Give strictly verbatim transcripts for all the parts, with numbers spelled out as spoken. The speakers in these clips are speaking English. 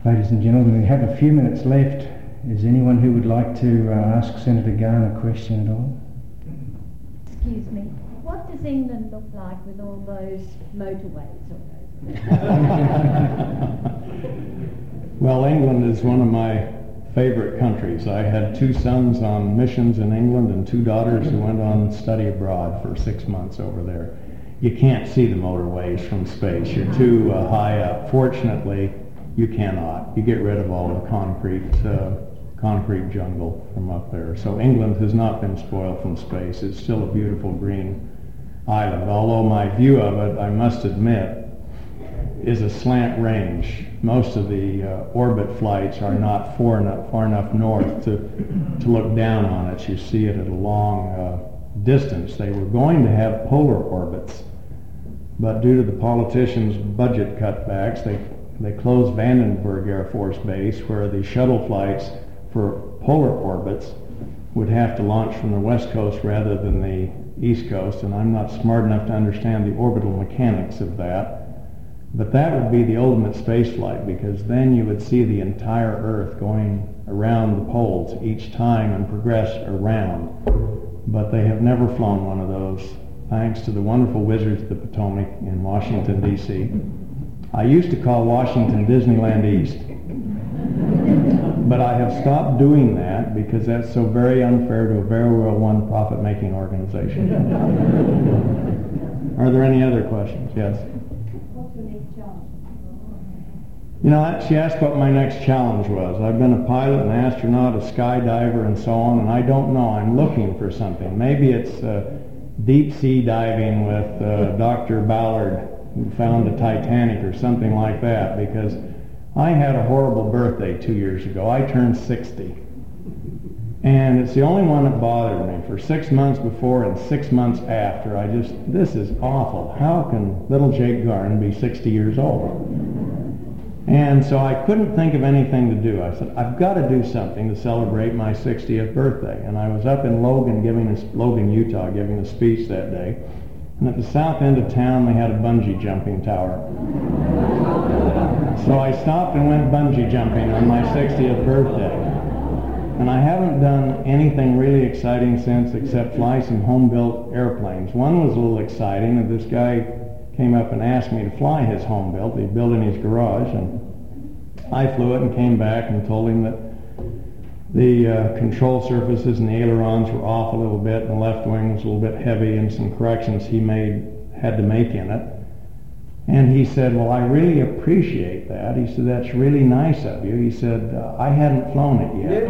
Ladies and gentlemen, we have a few minutes left. Is anyone who would like to uh, ask Senator Garn a question at all? Excuse me, what does England look like with all those motorways? Well, England is one of my favorite countries. I had two sons on missions in England and two daughters who went on study abroad for six months over there. You can't see the motorways from space. You're too uh, high up. Fortunately, you cannot. You get rid of all the concrete uh, concrete jungle from up there. So England has not been spoiled from space. It's still a beautiful green island. Although my view of it, I must admit, is a slant range. Most of the uh, orbit flights are not far enough, far enough north to, to look down on it. You see it at a long uh, distance. They were going to have polar orbits, but due to the politicians' budget cutbacks, they They closed Vandenberg Air Force Base, where the shuttle flights for polar orbits would have to launch from the west coast rather than the east coast, and I'm not smart enough to understand the orbital mechanics of that. But that would be the ultimate space flight, because then you would see the entire Earth going around the poles each time and progress around. But they have never flown one of those, thanks to the wonderful Wizards of the Potomac in Washington, D C I used to call Washington Disneyland East, but I have stopped doing that because that's so very unfair to a very well-run profit-making organization. Are there any other questions? Yes? What's your next challenge? You know, she asked what my next challenge was. I've been a pilot, an astronaut, a skydiver, and so on, and I don't know. I'm looking for something. Maybe it's uh, deep sea diving with uh, Doctor Ballard, who found the Titanic, or something like that, because I had a horrible birthday two years ago. I turned sixty. And it's the only one that bothered me. For six months before and six months after, I just, this is awful. How can little Jake Garn be sixty years old? And so I couldn't think of anything to do. I said, I've got to do something to celebrate my sixtieth birthday. And I was up in Logan, giving a, Logan, Utah, giving a speech that day. And at the south end of town, they had a bungee jumping tower. So I stopped and went bungee jumping on my sixtieth birthday. And I haven't done anything really exciting since except fly some home-built airplanes. One was a little exciting, and this guy came up and asked me to fly his home-built. He built in his garage, and I flew it and came back and told him that the uh, control surfaces and the ailerons were off a little bit, and the left wing was a little bit heavy, and some corrections he made had to make in it. And he said, well, I really appreciate that. He said, that's really nice of you. He said, uh, I hadn't flown it yet.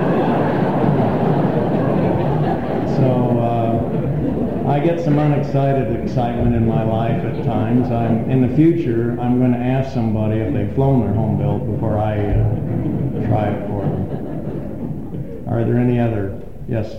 So uh, I get some unexcited excitement in my life at times. I'm, in the future, I'm going to ask somebody if they've flown their home built before I uh, try it for them. Are there any other? Yes?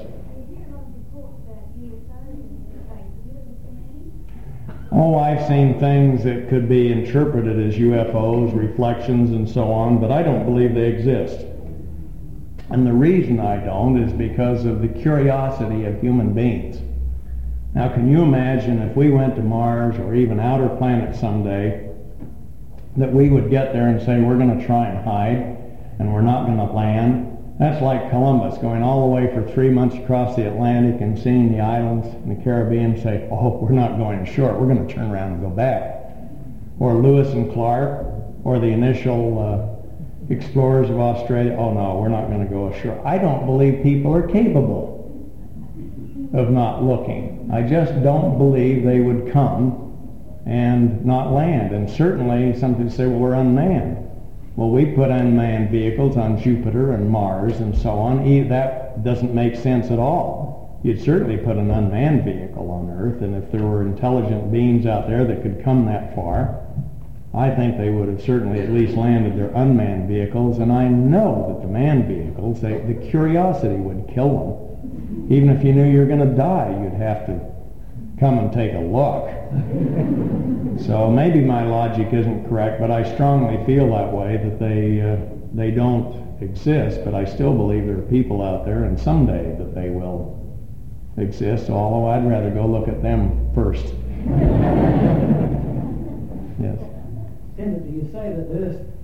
Oh, I've seen things that could be interpreted as U F Os, reflections, and so on, but I don't believe they exist. And the reason I don't is because of the curiosity of human beings. Now, can you imagine if we went to Mars or even outer planets someday, that we would get there and say, we're going to try and hide, and we're not going to land? That's like Columbus going all the way for three months across the Atlantic and seeing the islands in the Caribbean, say, oh, we're not going ashore, we're going to turn around and go back. Or Lewis and Clark, or the initial uh, explorers of Australia, oh no, we're not going to go ashore. I don't believe people are capable of not looking. I just don't believe they would come and not land. And certainly some people say, well, we're unmanned. Well, we put unmanned vehicles on Jupiter and Mars and so on. That doesn't make sense at all. You'd certainly put an unmanned vehicle on Earth, and if there were intelligent beings out there that could come that far, I think they would have certainly at least landed their unmanned vehicles, and I know that the manned vehicles, they, the curiosity would kill them. Even if you knew you were going to die, you'd have to come and take a look. So maybe my logic isn't correct, but I strongly feel that way, that they uh, they don't exist, but I still believe there are people out there, and someday that they will exist, although I'd rather go look at them first. Yes? Senator, you say that Earth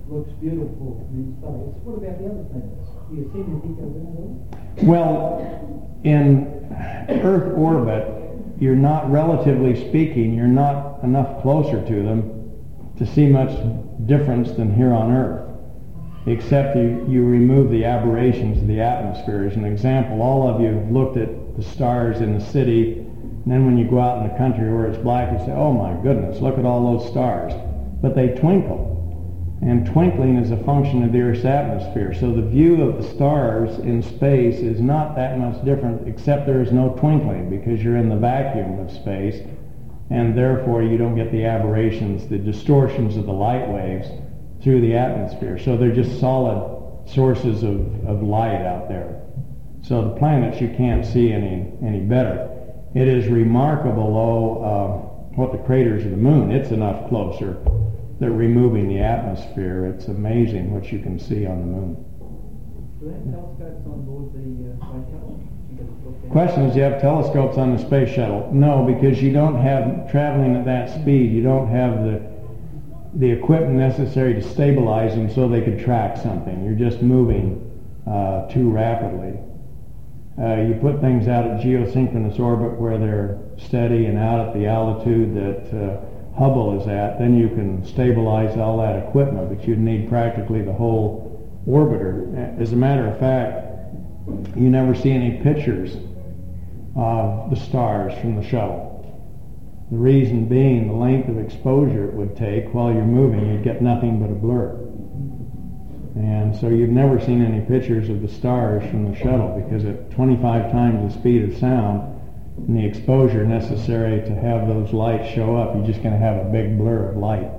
looks beautiful in space. What about the other planets? Do you see any details in those? Well, in Earth orbit, you're not, relatively speaking, you're not enough closer to them to see much difference than here on Earth, except you, you remove the aberrations of the atmosphere. As an example, all of you have looked at the stars in the city, and then when you go out in the country where it's black, you say, oh my goodness, look at all those stars. But they twinkle. And twinkling is a function of the Earth's atmosphere. So the view of the stars in space is not that much different, except there is no twinkling because you're in the vacuum of space, and therefore you don't get the aberrations, the distortions of the light waves through the atmosphere. So they're just solid sources of, of light out there. So the planets you can't see any, any better. It is remarkable, though, uh, what the craters of the moon, it's enough closer. They're removing the atmosphere. It's amazing what you can see on the moon. Do they have telescopes on board the uh, space shuttle? Question is, do you have telescopes on the space shuttle? No, because you don't have, traveling at that speed, you don't have the the equipment necessary to stabilize them so they could track something. You're just moving uh, too rapidly. Uh, you put things out at geosynchronous orbit where they're steady and out at the altitude that uh, Hubble is at, then you can stabilize all that equipment, but you'd need practically the whole orbiter. As a matter of fact, you never see any pictures of the stars from the shuttle. The reason being the length of exposure it would take while you're moving, you'd get nothing but a blur. And so you've never seen any pictures of the stars from the shuttle because at twenty-five times the speed of sound and the exposure necessary to have those lights show up, you're just going to have a big blur of light.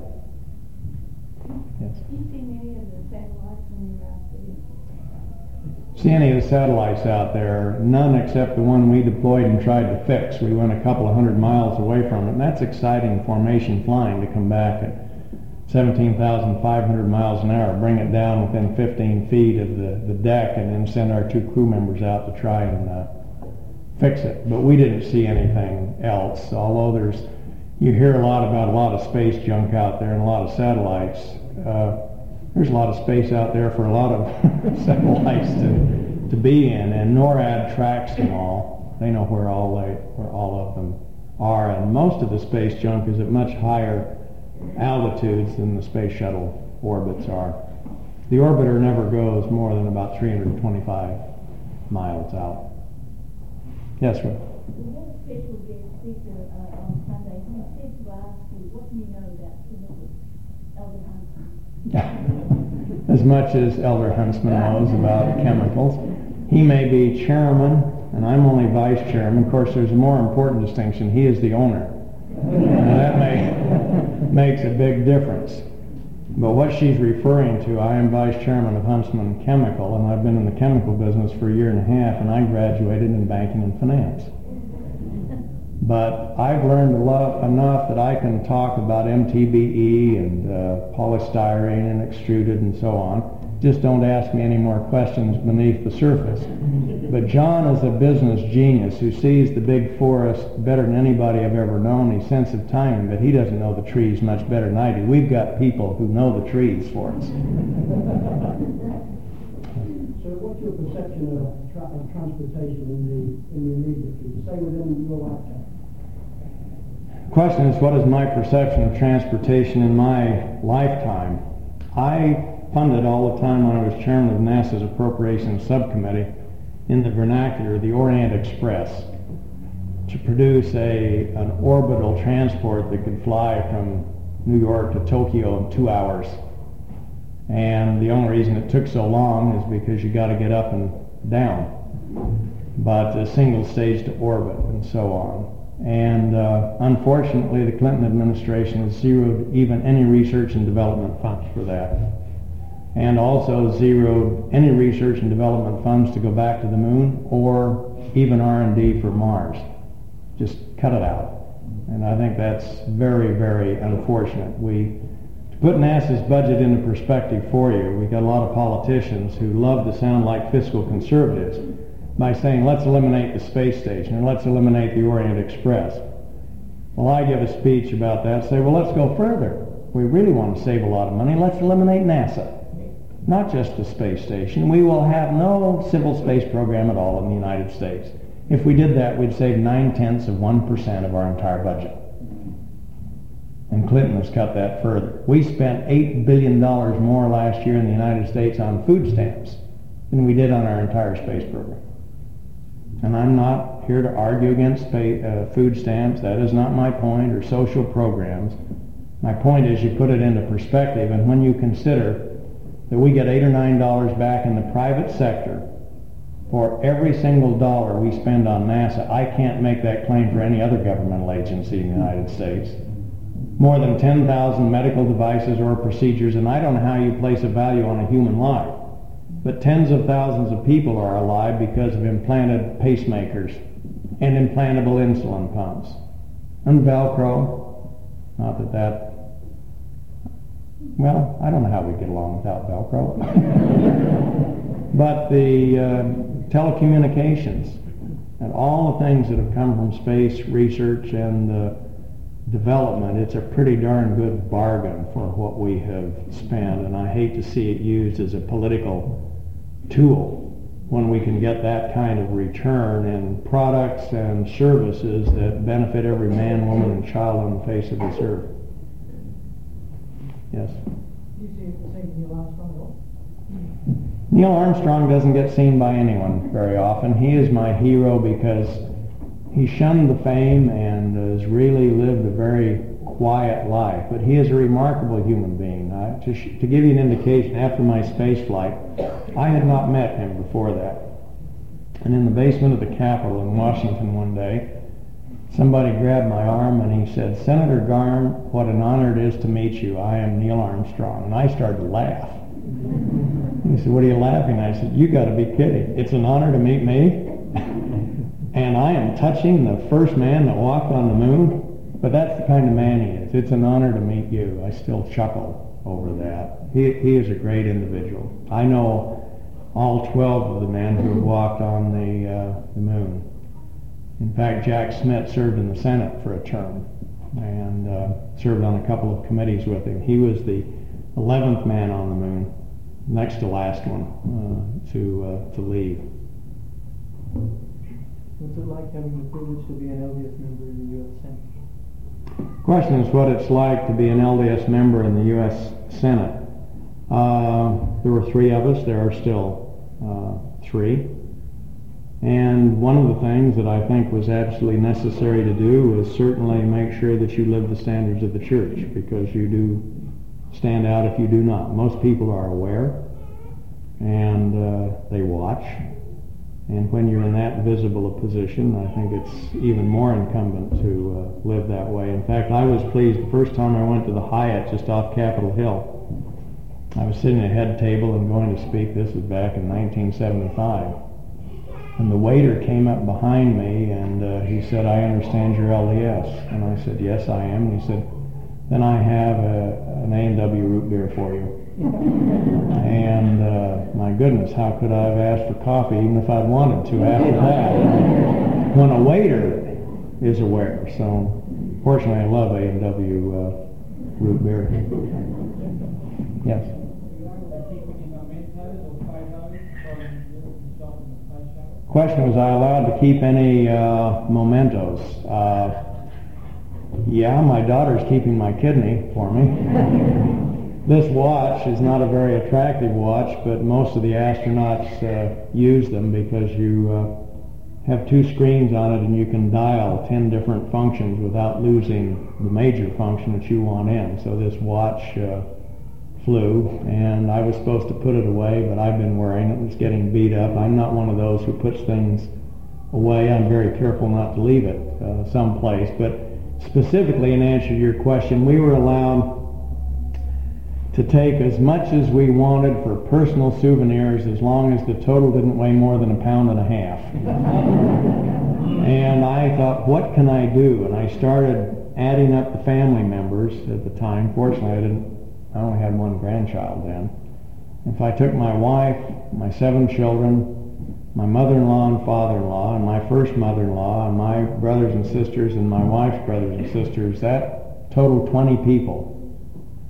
Yes? Do you see any of the satellites when you're out there? See any of the satellites out there? None except the one we deployed and tried to fix. We went a couple of hundred miles away from it, and that's exciting formation flying to come back at seventeen thousand five hundred miles an hour, bring it down within fifteen feet of the, the deck, and then send our two crew members out to try and uh, fix it. But we didn't see anything else, although there's, you hear a lot about a lot of space junk out there and a lot of satellites. Uh, there's a lot of space out there for a lot of satellites to, to be in, and NORAD tracks them all. They know where all, they, where all of them are, and most of the space junk is at much higher altitudes than the space shuttle orbits are. The orbiter never goes more than about three hundred twenty-five miles out. Yes, sir. We had a special guest speaker uh, on Sunday. He said to ask you, what do you know about Elder Huntsman? As much as Elder Huntsman knows about chemicals. He may be chairman, and I'm only vice chairman. Of course, there's a more important distinction. He is the owner. And that may, makes a big difference. But what she's referring to, I am vice chairman of Huntsman Chemical, and I've been in the chemical business for a year and a half, and I graduated in banking and finance. But I've learned a lot, enough that I can talk about M T B E and uh, polystyrene and extruded and so on. Just don't ask me any more questions beneath the surface. But John is a business genius who sees the big forest better than anybody I've ever known. He's sensitive timing, but he doesn't know the trees much better than I do. We've got people who know the trees for us. So what's your perception of, tra- of transportation in the, in the immediate future, say within your lifetime? The question is, what is my perception of transportation in my lifetime? I funded all the time when I was chairman of NASA's Appropriations Subcommittee in the vernacular, the Orient Express, to produce a an orbital transport that could fly from New York to Tokyo in two hours. And the only reason it took so long is because you got to get up and down, but a single stage to orbit and so on. And uh, unfortunately, the Clinton administration has zeroed even any research and development funds for that, and also zeroed any research and development funds to go back to the moon or even R and D for Mars. Just cut it out. And I think that's very, very unfortunate. We, to put NASA's budget into perspective for you, we got a lot of politicians who love to sound like fiscal conservatives by saying, let's eliminate the space station and let's eliminate the Orient Express. Well, I give a speech about that, say, well, let's go further. we really want to save a lot of money, let's eliminate NASA. Not just the space station. We will have no civil space program at all in the United States. If we did that, we'd save nine-tenths of one percent of our entire budget. And Clinton has cut that further. We spent eight billion dollars more last year in the United States on food stamps than we did on our entire space program. And I'm not here to argue against space, uh, food stamps. That is not my point, or social programs. My point is you put it into perspective, and when you consider that we get eight or nine dollars back in the private sector for every single dollar we spend on NASA, I can't make that claim for any other governmental agency in the United States. More than ten thousand medical devices or procedures, and I don't know how you place a value on a human life, but tens of thousands of people are alive because of implanted pacemakers and implantable insulin pumps. And Velcro, not that that Well, I don't know how we get along without Velcro. But the uh, telecommunications and all the things that have come from space research and uh, development, it's a pretty darn good bargain for what we have spent, and I hate to see it used as a political tool when we can get that kind of return in products and services that benefit every man, woman, and child on the face of this earth. Yes? Do you see it the same Neil Armstrong at all? Neil Armstrong doesn't get seen by anyone very often. He is my hero because he shunned the fame and has really lived a very quiet life. But he is a remarkable human being. I, to, sh- to give you an indication, after my space flight, I had not met him before that. And in the basement of the Capitol in Washington one day, somebody grabbed my arm and he said, "Senator Garn, what an honor it is to meet you. I am Neil Armstrong." And I started to laugh. He said, "What are you laughing at?" I said, "You got to be kidding. It's an honor to meet me. And I am touching the first man that walked on the moon." But that's the kind of man he is. It's an honor to meet you. I still chuckle over that. He, he is a great individual. I know all twelve of the men who have walked on the, uh, the moon. In fact, Jack Smith served in the Senate for a term and uh, served on a couple of committees with him. He was the eleventh man on the moon, next to last one uh, to uh, to leave. What's it like having the privilege to be an L D S member in the U S Senate? The question is what it's like to be an L D S member in the U S Senate. Uh, there were three of us. There are still uh, three. And one of the things that I think was absolutely necessary to do was certainly make sure that you live the standards of the church, because you do stand out if you do not. Most people are aware, and uh, they watch. And when you're in that visible a position, I think it's even more incumbent to uh, live that way. In fact, I was pleased the first time I went to the Hyatt just off Capitol Hill. I was sitting at a head table and going to speak. This was back in nineteen seventy-five. And the waiter came up behind me and uh, he said, "I understand you're L D S." And I said, "Yes, I am." And he said, "Then I have a, an A and W root beer for you." And uh, my goodness, how could I have asked for coffee even if I'd wanted to after that? When a waiter is aware. So fortunately I love A and W uh, root beer. Yes? Question, was I allowed to keep any uh, mementos? Uh, yeah, my daughter's keeping my kidney for me. This watch is not a very attractive watch, but most of the astronauts uh, use them because you uh, have two screens on it and you can dial ten different functions without losing the major function that you want in. So this watch uh, flew, and I was supposed to put it away, but I've been wearing it. It's getting beat up. I'm not one of those who puts things away. I'm very careful not to leave it uh, someplace. But specifically, in answer to your question, we were allowed to take as much as we wanted for personal souvenirs as long as the total didn't weigh more than a pound and a half. And I thought, what can I do? And I started adding up the family members at the time. Fortunately, I didn't I only had one grandchild then. If I took my wife, my seven children, my mother-in-law and father-in-law, and my first mother-in-law, and my brothers and sisters, and my wife's brothers and sisters, that totaled twenty people.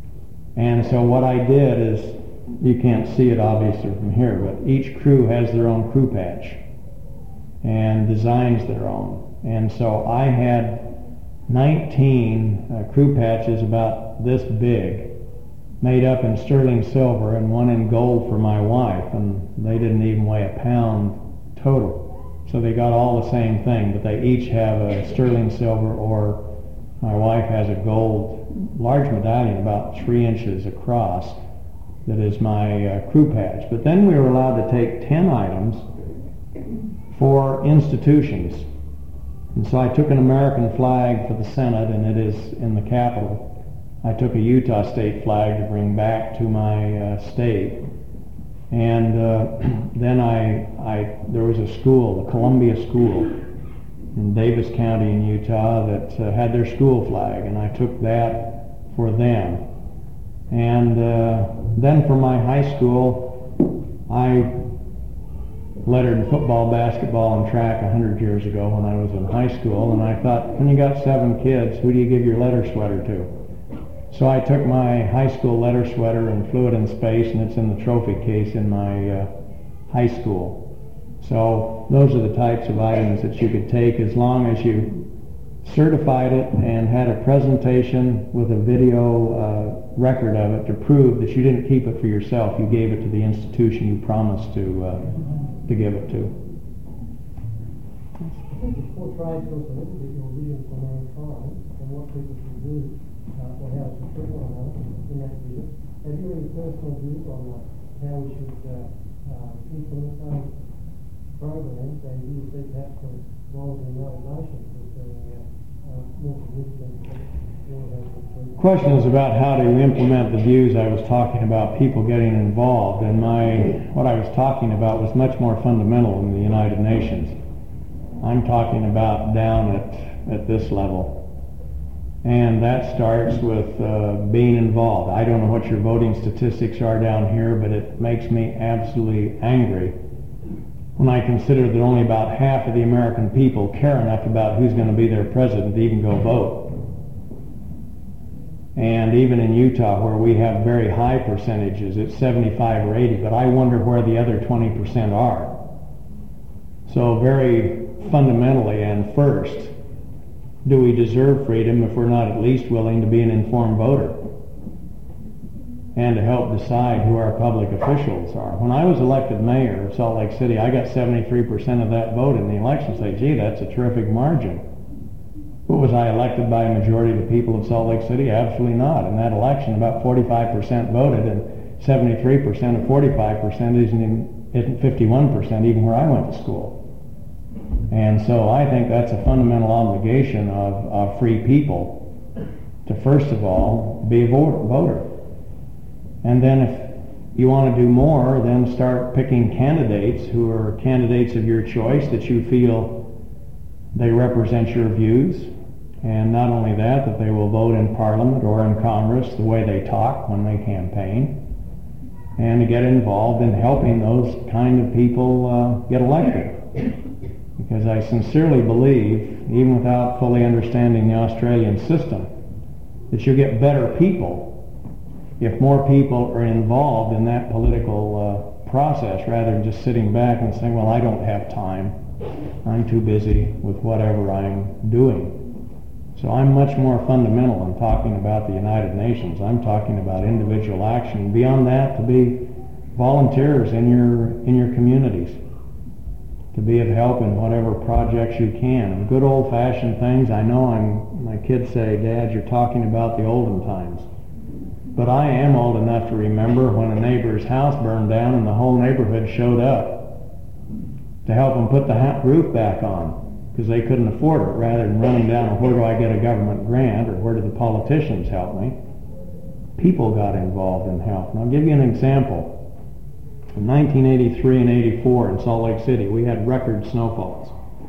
And so what I did is, you can't see it obviously from here, but each crew has their own crew patch and designs their own. And so I had nineteen uh, crew patches about this big, made up in sterling silver and one in gold for my wife, and they didn't even weigh a pound total. So they got all the same thing, but they each have a sterling silver, or my wife has a gold large medallion about three inches across that is my uh, crew patch. But then we were allowed to take ten items for institutions. And so I took an American flag for the Senate, and it is in the Capitol. I took a Utah state flag to bring back to my uh, state. And uh, then I, I, there was a school, the Columbia School in Davis County in Utah, that uh, had their school flag, and I took that for them. And uh, then for my high school, I lettered in football, basketball, and track a hundred years ago when I was in high school, and I thought, when you got seven kids, who do you give your letter sweater to? So I took my high school letter sweater and flew it in space, and it's in the trophy case in my uh, high school. So those are the types of items that you could take, as long as you certified it and had a presentation with a video uh, record of it to prove that you didn't keep it for yourself. You gave it to the institution you promised to uh, to give it to. I think it portrays us a little bit your vision for mankind and what people can do, uh, or how to support one another in that vision. Have you any personal views on uh, how we should uh, uh, implement those programs, and do you see perhaps the role of the United Nations as being uh, uh, more significant than the question is about how to implement the views I was talking about, people getting involved, and my what I was talking about was much more fundamental in the United Nations. I'm talking about down at, at this level. And that starts with uh, being involved. I don't know what your voting statistics are down here, but it makes me absolutely angry when I consider that only about half of the American people care enough about who's going to be their president to even go vote. And even in Utah, where we have very high percentages, it's seventy-five or eighty, but I wonder where the other twenty percent are. So very fundamentally and first, do we deserve freedom if we're not at least willing to be an informed voter and to help decide who our public officials are? When I was elected mayor of Salt Lake City, I got seventy-three percent of that vote in the election. Say, gee, that's a terrific margin. But was I elected by a majority of the people of Salt Lake City? Absolutely not. In that election, about forty-five percent voted, and seventy-three percent of forty-five percent isn't, in, isn't fifty-one percent even where I went to school. And so I think that's a fundamental obligation of, of free people to, first of all, be a voter. And then if you want to do more, then start picking candidates who are candidates of your choice, that you feel they represent your views. And not only that, that they will vote in Parliament or in Congress the way they talk when they campaign. And to get involved in helping those kind of people uh, get elected. Because I sincerely believe, even without fully understanding the Australian system, that you'll get better people if more people are involved in that political uh, process, rather than just sitting back and saying, well, I don't have time. I'm too busy with whatever I'm doing. So I'm much more fundamental in talking about the United Nations. I'm talking about individual action. Beyond that, to be volunteers in your in your communities, to be of help in whatever projects you can. And good old-fashioned things. I know I'm. My kids say, Dad, you're talking about the olden times. But I am old enough to remember when a neighbor's house burned down and the whole neighborhood showed up to help them put the ha- roof back on, because they couldn't afford it, rather than running down, where do I get a government grant, or where do the politicians help me? People got involved in help. And I'll give you an example. In nineteen eighty-three and eighty-four in Salt Lake City, we had record snowfalls.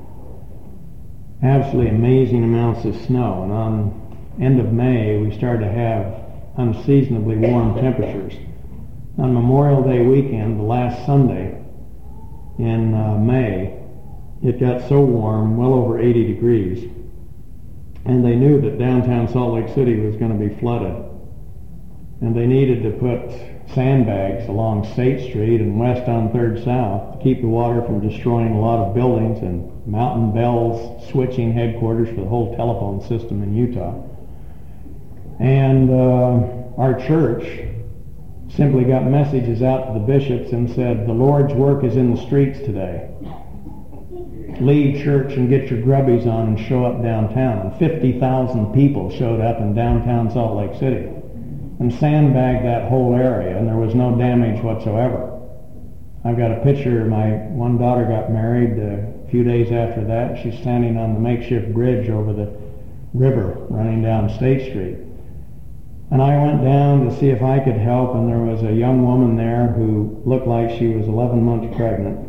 Absolutely amazing amounts of snow. And on end of May, we started to have unseasonably warm temperatures. On Memorial Day weekend, the last Sunday in uh, May, it got so warm, well over eighty degrees, and they knew that downtown Salt Lake City was going to be flooded. and they needed to put sandbags along State Street and west on third South to keep the water from destroying a lot of buildings, and Mountain Bell's switching headquarters for the whole telephone system in Utah. And uh, our church simply got messages out to the bishops and said, the Lord's work is in the streets today. Leave church and get your grubbies on and show up downtown. And fifty thousand people showed up in downtown Salt Lake City and sandbagged that whole area, and there was no damage whatsoever. I've got a picture. My one daughter got married a few days after that. She's standing on the makeshift bridge over the river running down State Street. And I went down to see if I could help, and there was a young woman there who looked like she was eleven months pregnant.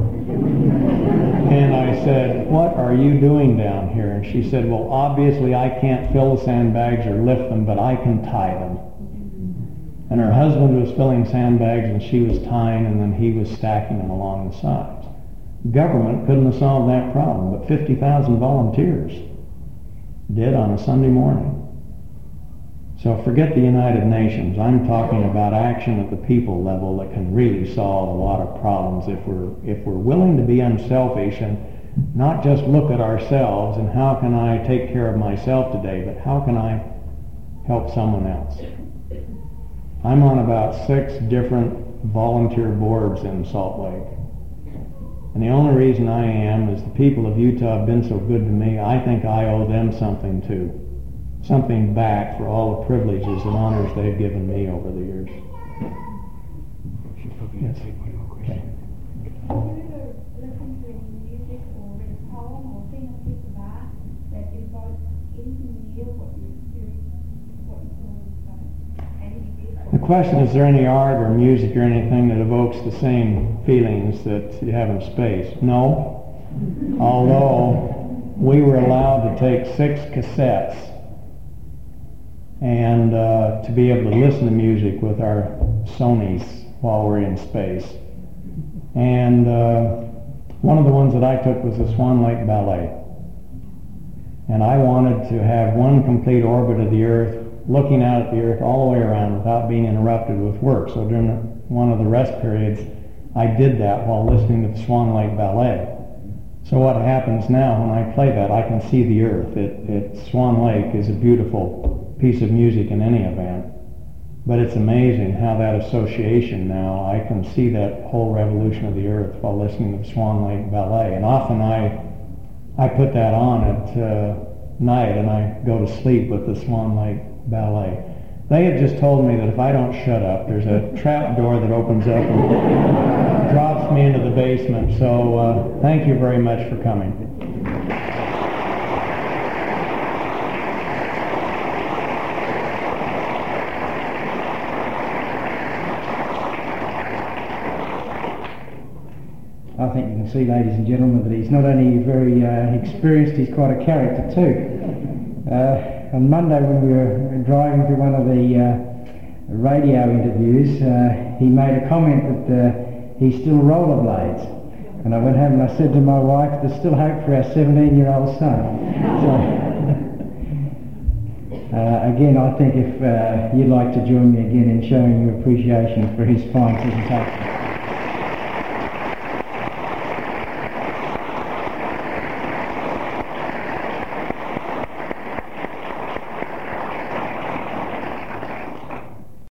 And I said, what are you doing down here? And she said, well, obviously I can't fill the sandbags or lift them, but I can tie them. And her husband was filling sandbags and she was tying, and then he was stacking them along the sides. Government couldn't have solved that problem, but fifty thousand volunteers did on a Sunday morning. So forget the United Nations. I'm talking about action at the people level that can really solve a lot of problems if we're if we're willing to be unselfish and not just look at ourselves and how can I take care of myself today, but how can I help someone else. I'm on about six different volunteer boards in Salt Lake. And the only reason I am is the people of Utah have been so good to me. I think I owe them something too. Something back for all the privileges and honors they've given me over the years. Yes. Okay. Have you ever listened to any music or read a poem or seen a piece of art that evokes anything near what you experience, what you feel inside? And The question is, there any art or music or anything that evokes the same feelings that you have in space? No. Although we were allowed to take six cassettes and uh, to be able to listen to music with our Sonys while we're in space. And uh, one of the ones that I took was the Swan Lake Ballet. And I wanted to have one complete orbit of the Earth, looking out at the Earth all the way around without being interrupted with work. So during one of the rest periods, I did that while listening to the Swan Lake Ballet. So what happens now when I play that, I can see the Earth. It, it, Swan Lake is a beautiful piece of music in any event, but it's amazing how that association now, I can see that whole revolution of the Earth while listening to the Swan Lake Ballet. And often I I put that on at uh, night and I go to sleep with the Swan Lake Ballet. They had just told me that if I don't shut up, there's a trap door that opens up and drops me into the basement. So uh, thank you very much for coming. I think you can see, ladies and gentlemen, that he's not only very uh, experienced, he's quite a character too. Uh, on Monday when we were driving to one of the uh, radio interviews, uh, he made a comment that uh, he still rollerblades. And I went home and I said to my wife, there's still hope for our seventeen-year-old son. So, uh, again, I think if uh, you'd like to join me again in showing your appreciation for his fine presentation.